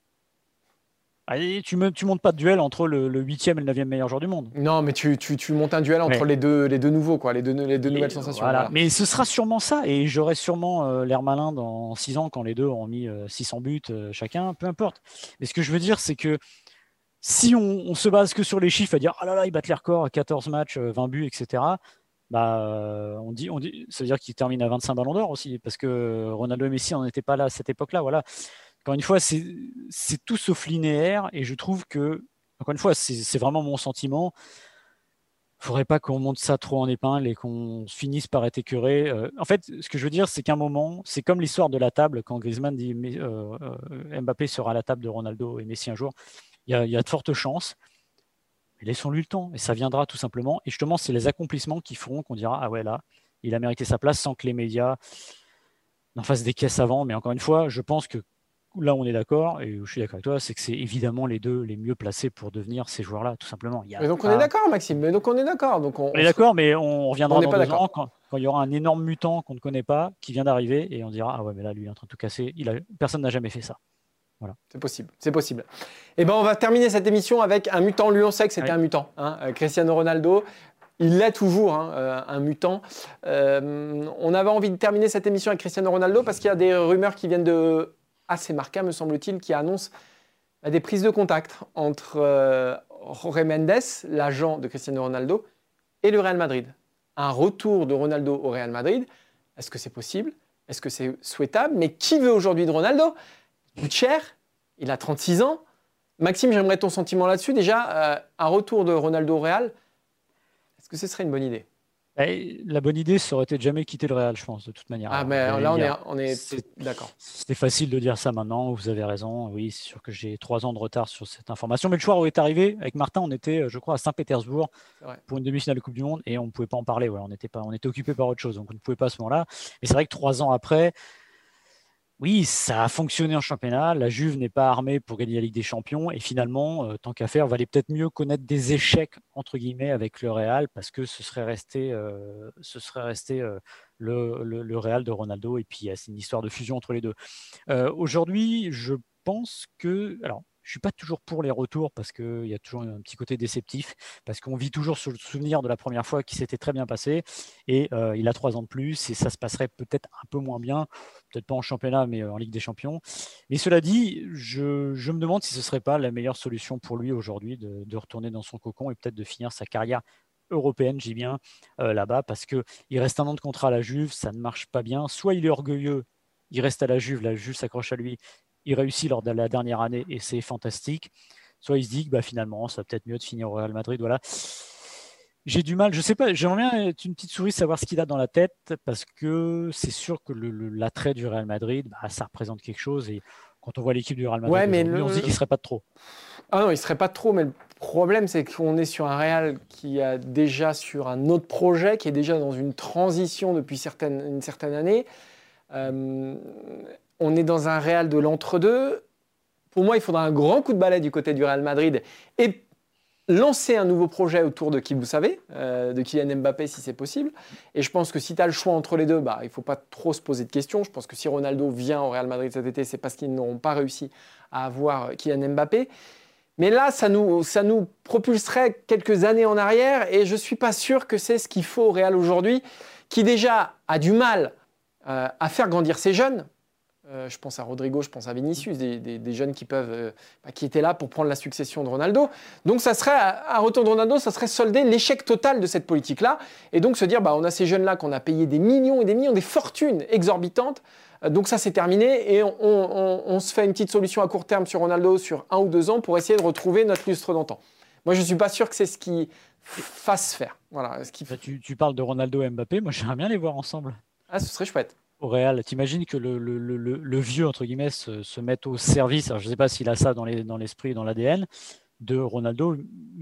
Allez, tu montes pas de duel entre le 8e et le 9e meilleur joueur du monde. Non, mais tu montes un duel entre les deux nouveaux, quoi, les deux nouvelles sensations. Voilà. Mais ce sera sûrement ça. Et j'aurai sûrement l'air malin dans 6 ans quand les deux auront mis 600 buts chacun, peu importe. Mais ce que je veux dire, c'est que si on se base que sur les chiffres, à dire « Ah là là, ils battent les records, 14 matchs, 20 buts, etc. » on dit, ça veut dire qu'ils terminent à 25 ballons d'or aussi, parce que Ronaldo et Messi n'en étaient pas là à cette époque-là. Voilà. Encore une fois, c'est tout sauf linéaire, et je trouve que, encore une fois, c'est vraiment mon sentiment. Il ne faudrait pas qu'on monte ça trop en épingle et qu'on finisse par être écœuré. En fait, ce que je veux dire, c'est qu'à un moment, c'est comme l'histoire de la table, quand Griezmann dit Mbappé sera à la table de Ronaldo et Messi un jour. Il y a de fortes chances. Mais laissons-lui le temps, et ça viendra tout simplement. Et justement, c'est les accomplissements qui feront qu'on dira « Ah ouais, là, il a mérité sa place » sans que les médias n'en fassent des caisses avant. Mais encore une fois, je pense que là, on est d'accord, et je suis d'accord avec toi, c'est que c'est évidemment les deux les mieux placés pour devenir ces joueurs-là, tout simplement. Mais donc on est d'accord, Maxime, on est d'accord. On est d'accord, mais on reviendra dans 2 ans quand il y aura un énorme mutant qu'on ne connaît pas, qui vient d'arriver, et on dira « Ah ouais, mais là, lui, il est en train de tout casser. Personne n'a jamais fait ça. » Voilà. C'est possible. Et on va terminer cette émission avec un mutant. Lui, on sait que c'était un mutant. Cristiano Ronaldo, il l'est toujours, un mutant. On avait envie de terminer cette émission avec Cristiano Ronaldo parce qu'il y a des rumeurs qui viennent de AC Marca, me semble-t-il, qui annoncent des prises de contact entre Jorge Mendes, l'agent de Cristiano Ronaldo, et le Real Madrid. Un retour de Ronaldo au Real Madrid. Est-ce que c'est possible? Est-ce que c'est souhaitable? Mais qui veut aujourd'hui de Ronaldo? Il coûte cher, il a 36 ans. Maxime, j'aimerais ton sentiment là-dessus. Déjà, un retour de Ronaldo au Real, est-ce que ce serait une bonne idée? La bonne idée, ça aurait été de jamais quitter le Real, je pense, de toute manière. Mais là, on est d'accord. C'était facile de dire ça maintenant, vous avez raison. Oui, c'est sûr que j'ai 3 ans de retard sur cette information. Mais le choix est arrivé. Avec Martin, on était, je crois, à Saint-Pétersbourg pour une demi-finale de Coupe du Monde et on ne pouvait pas en parler. Voilà, on était occupé par autre chose, donc on ne pouvait pas à ce moment-là. Mais c'est vrai que 3 ans après, oui, ça a fonctionné en championnat. La Juve n'est pas armée pour gagner la Ligue des Champions. Et finalement, tant qu'à faire, valait peut-être mieux connaître des échecs, entre guillemets, avec le Real, parce que ce serait resté le Real de Ronaldo. Et puis, c'est une histoire de fusion entre les deux. Aujourd'hui, je pense que... Alors, je ne suis pas toujours pour les retours parce qu'il y a toujours un petit côté déceptif, parce qu'on vit toujours sur le souvenir de la première fois qui s'était très bien passé. Et il a 3 ans de plus et ça se passerait peut-être un peu moins bien, peut-être pas en championnat, mais en Ligue des Champions. Mais cela dit, je me demande si ce ne serait pas la meilleure solution pour lui aujourd'hui de retourner dans son cocon et peut-être de finir sa carrière européenne, j'y viens, là-bas, parce qu'il reste 1 an de contrat à la Juve, ça ne marche pas bien. Soit il est orgueilleux, il reste à la Juve s'accroche à lui, il réussit lors de la dernière année et c'est fantastique. Soit il se dit que finalement, ça va peut-être mieux de finir au Real Madrid. Voilà. J'ai du mal, je sais pas, j'aimerais bien être une petite souris, savoir ce qu'il a dans la tête, parce que c'est sûr que l'attrait du Real Madrid, ça représente quelque chose. Et quand on voit l'équipe du Real Madrid, on se dit qu'il ne serait pas de trop. Ah non, il ne serait pas de trop, mais le problème, c'est qu'on est sur un Real qui est déjà sur un autre projet, qui est déjà dans une transition depuis une certaine année. On est dans un Real de l'entre-deux. Pour moi, il faudra un grand coup de balai du côté du Real Madrid et lancer un nouveau projet autour de qui vous savez, de Kylian Mbappé si c'est possible. Et je pense que si tu as le choix entre les deux, il ne faut pas trop se poser de questions. Je pense que si Ronaldo vient au Real Madrid cet été, c'est parce qu'ils n'auront pas réussi à avoir Kylian Mbappé. Mais là, ça nous propulserait quelques années en arrière et je ne suis pas sûr que c'est ce qu'il faut au Real aujourd'hui, qui déjà a du mal à faire grandir ses jeunes. Je pense à Rodrigo, je pense à Vinicius, des jeunes qui étaient là pour prendre la succession de Ronaldo. Donc ça serait, à retour de Ronaldo, ça serait solder l'échec total de cette politique-là. Et donc se dire, on a ces jeunes-là qu'on a payé des millions et des millions, des fortunes exorbitantes. Donc ça, c'est terminé et on se fait une petite solution à court terme sur Ronaldo sur 1 ou 2 ans pour essayer de retrouver notre lustre d'antan. Moi, je ne suis pas sûr que c'est ce qui fasse faire. Voilà, tu parles de Ronaldo et Mbappé, moi j'aimerais bien les voir ensemble. Ah, ce serait chouette. Au Real, t'imagines que le vieux, entre guillemets, se mette au service, alors je ne sais pas s'il a ça dans l'esprit, dans l'ADN, de Ronaldo,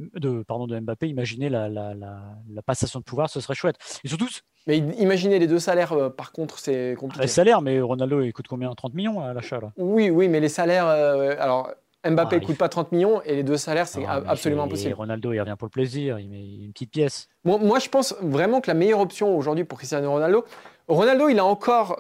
de Mbappé. Imaginez la passation de pouvoir, ce serait chouette. Et surtout... Mais imaginez les deux salaires, par contre, c'est compliqué. Les salaires, mais Ronaldo, il coûte combien? 30 millions à l'achat là? Oui, mais les salaires... alors, Mbappé ne coûte pas 30 millions et les deux salaires, c'est absolument impossible. Et Ronaldo, il revient pour le plaisir, il met une petite pièce. Moi, je pense vraiment que la meilleure option aujourd'hui pour Cristiano Ronaldo, il est encore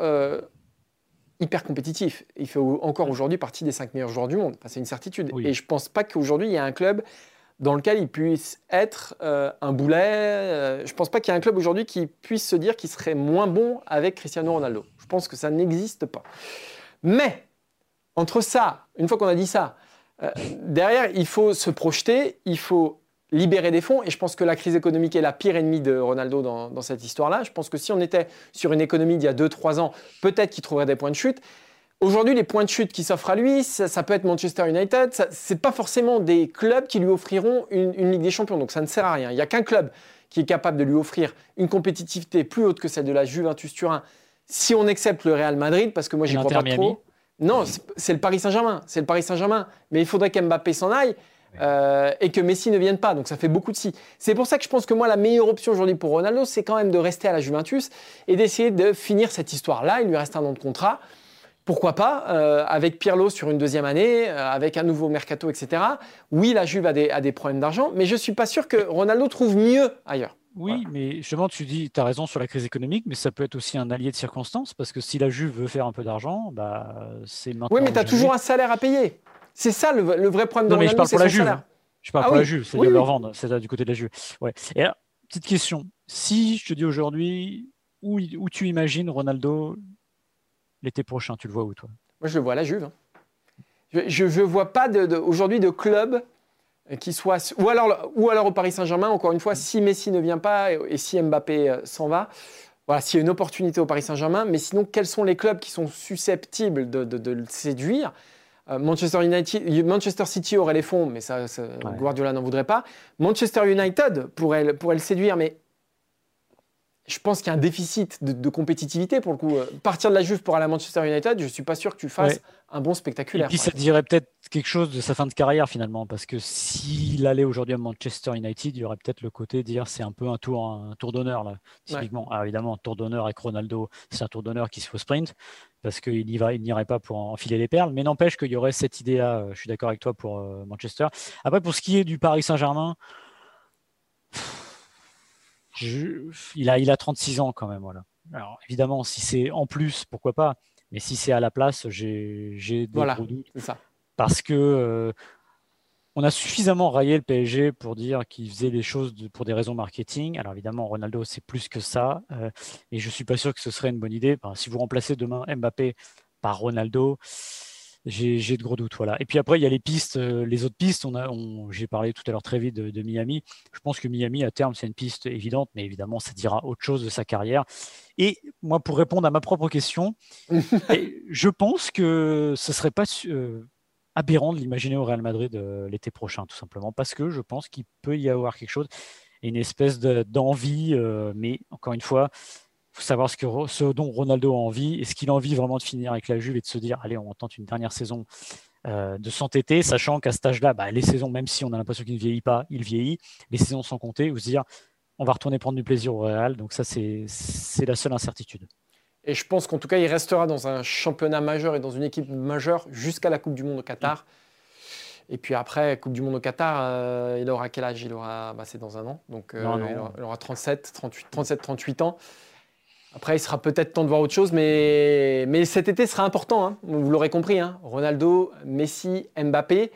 hyper compétitif. Il fait encore aujourd'hui partie des 5 meilleurs joueurs du monde. Enfin, c'est une certitude. Oui. Et je ne pense pas qu'aujourd'hui, il y ait un club dans lequel il puisse être un boulet. Je ne pense pas qu'il y ait un club aujourd'hui qui puisse se dire qu'il serait moins bon avec Cristiano Ronaldo. Je pense que ça n'existe pas. Mais, entre ça, une fois qu'on a dit ça, derrière, il faut se projeter, il faut libérer des fonds. Et je pense que la crise économique est la pire ennemie de Ronaldo dans cette histoire-là. Je pense que si on était sur une économie d'il y a 2-3 ans, peut-être qu'il trouverait des points de chute. Aujourd'hui, les points de chute qui s'offrent à lui, ça peut être Manchester United. Ce n'est pas forcément des clubs qui lui offriront une Ligue des Champions. Donc ça ne sert à rien. Il n'y a qu'un club qui est capable de lui offrir une compétitivité plus haute que celle de la Juventus Turin, si on accepte le Real Madrid, parce que moi, j'y crois pas trop. Non, c'est le Paris Saint-Germain. C'est le Paris Saint-Germain. Mais il faudrait qu'Mbappé s'en aille. Et que Messi ne vienne pas, donc ça fait beaucoup de si. C'est pour ça que je pense que moi la meilleure option aujourd'hui pour Ronaldo, c'est quand même de rester à la Juventus et d'essayer de finir cette histoire-là. Il lui reste 1 an de contrat, pourquoi pas, avec Pirlo sur une 2e année, avec un nouveau mercato, etc. Oui, la Juve a des problèmes d'argent, mais je ne suis pas sûr que Ronaldo trouve mieux ailleurs. Oui, voilà. Mais justement, tu as raison sur la crise économique, mais ça peut être aussi un allié de circonstance, parce que si la Juve veut faire un peu d'argent, c'est maintenant. Oui, mais tu as toujours un salaire à payer. C'est ça le vrai problème de Ronaldo, c'est son salaire. Je parle pour la Juve, c'est-à-dire leur vendre, c'est là du côté de la Juve. Ouais. Et là, petite question, si je te dis aujourd'hui, où tu imagines Ronaldo l'été prochain, tu le vois où toi? Moi je le vois à la Juve. Je ne vois pas aujourd'hui de club qui soit... Ou alors au Paris Saint-Germain, encore une fois, si Messi ne vient pas et si Mbappé s'en va, voilà, s'il y a une opportunité au Paris Saint-Germain, mais sinon, quels sont les clubs qui sont susceptibles de le séduire? Manchester City aurait les fonds, mais ça Guardiola n'en voudrait pas. Manchester United pourrait le séduire, mais je pense qu'il y a un déficit de compétitivité pour le coup. Partir de la Juve pour aller à Manchester United, je ne suis pas sûr que tu fasses un bon spectaculaire. Et puis ça te dirait peut-être quelque chose de sa fin de carrière finalement, parce que s'il allait aujourd'hui à Manchester United, il y aurait peut-être le côté de dire c'est un peu un tour d'honneur là, typiquement. Alors évidemment, un tour d'honneur avec Ronaldo, c'est un tour d'honneur qui se fait au sprint, parce qu'il n'irait pas pour enfiler les perles, mais n'empêche qu'il y aurait cette idée-là, je suis d'accord avec toi pour Manchester. Après, pour ce qui est du Paris Saint-Germain, il a 36 ans quand même. Voilà. Alors évidemment, si c'est en plus, pourquoi pas, mais si c'est à la place, j'ai des gros doutes. C'est ça. Parce que on a suffisamment raillé le PSG pour dire qu'il faisait les choses pour des raisons marketing. Alors évidemment, Ronaldo, c'est plus que ça. Et je ne suis pas sûr que ce serait une bonne idée. Enfin, si vous remplacez demain Mbappé par Ronaldo, j'ai de gros doutes. Voilà. Et puis après, il y a les pistes, les autres pistes. J'ai parlé tout à l'heure très vite de Miami. Je pense que Miami, à terme, c'est une piste évidente, mais évidemment, ça dira autre chose de sa carrière. Et moi, pour répondre à ma propre question, je pense que ce ne serait pas... aberrant de l'imaginer au Real Madrid l'été prochain, tout simplement, parce que je pense qu'il peut y avoir quelque chose, une espèce d'envie, mais encore une fois, il faut savoir ce dont Ronaldo a envie. Est-ce qu'il a envie vraiment de finir avec la Juve et de se dire, allez, on tente une dernière saison, de s'entêter, sachant qu'à cet âge-là, les saisons, même si on a l'impression qu'il ne vieillit pas, il vieillit, les saisons sans compter, ou se dire, on va retourner prendre du plaisir au Real. Donc ça, c'est la seule incertitude. Et je pense qu'en tout cas, il restera dans un championnat majeur et dans une équipe majeure jusqu'à la Coupe du Monde au Qatar. Et puis après, Coupe du Monde au Qatar, il aura quel âge? C'est dans 1 an. Donc il aura 37-38 ans. Après, il sera peut-être temps de voir autre chose. Mais cet été sera important. Hein. Vous l'aurez compris. Hein. Ronaldo, Messi, Mbappé.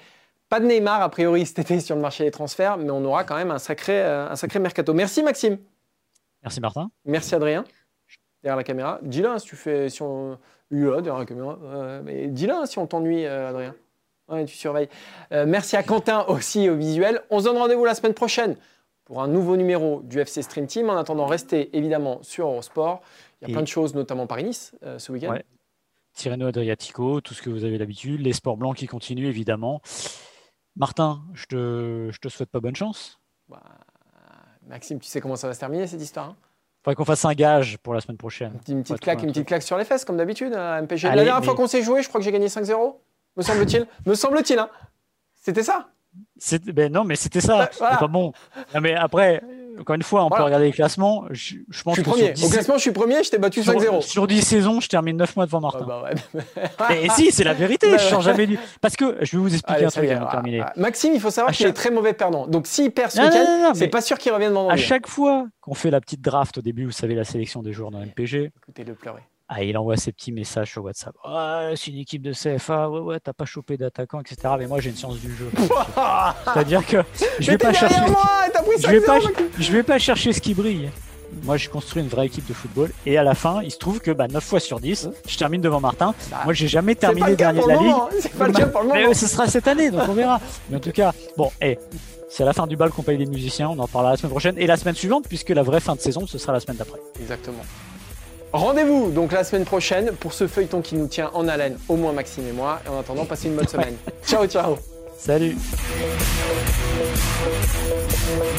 Pas de Neymar, a priori, cet été sur le marché des transferts, mais on aura quand même un sacré mercato. Merci Maxime. Merci Martin. Merci Adrien. Derrière la caméra. Dis-le hein, si tu fais. Si on... Là, derrière la caméra. Mais dis-le hein, si on t'ennuie, Adrien. Ouais, tu surveilles. Merci à Quentin aussi au visuel. On se donne rendez-vous la semaine prochaine pour un nouveau numéro du FC Stream Team. En attendant, restez évidemment sur Eurosport. Il y a plein de choses, notamment Paris-Nice ce week-end. Ouais. Tirreno Adriatico, tout ce que vous avez l'habitude. Les sports blancs qui continuent, évidemment. Martin, je te souhaite pas bonne chance. Bah, Maxime, tu sais comment ça va se terminer cette histoire hein? Faudrait qu'on fasse un gage pour la semaine prochaine. Une petite claque sur les fesses, comme d'habitude, à MPG. Allez, la dernière fois qu'on s'est joué, je crois que j'ai gagné 5-0. Me semble-t-il. Hein. C'était ça. Ben non, mais c'était ça. Voilà. C'est pas bon. Non, mais après, encore une fois, on peut regarder les classements. Je pense suis que premier. Au classement, je suis premier, je t'ai battu 5-0. Sur 10 saisons, je termine 9 mois devant Martin. Ouais. Et si, c'est la vérité, je change jamais du. Parce que je vais vous expliquer un truc avant de terminer. Maxime, il faut savoir qu'il est très mauvais perdant. Donc s'il perd ce week-end, c'est pas sûr qu'il revienne vendredi. À chaque fois qu'on fait la petite draft au début, vous savez, la sélection des joueurs dans MPG. Écoutez-le pleurer. Il envoie ses petits messages sur WhatsApp. C'est une équipe de CFA, t'as pas chopé d'attaquant, etc. Mais moi, j'ai une science du jeu. C'est-à-dire que je vais pas chercher ce qui brille. Moi, je construis une vraie équipe de football. Et à la fin, il se trouve que 9 fois sur 10, je termine devant Martin. Moi, j'ai jamais terminé dernier de la ligue. C'est pas le cas pour le moment. Mais ce sera cette année, donc on verra. Mais en tout cas, bon, c'est à la fin du bal qu'on paye les musiciens. On en parlera la semaine prochaine et la semaine suivante, puisque la vraie fin de saison, ce sera la semaine d'après. Exactement. Rendez-vous donc la semaine prochaine pour ce feuilleton qui nous tient en haleine, au moins Maxime et moi. Et en attendant, passez une bonne semaine. Ciao. Salut.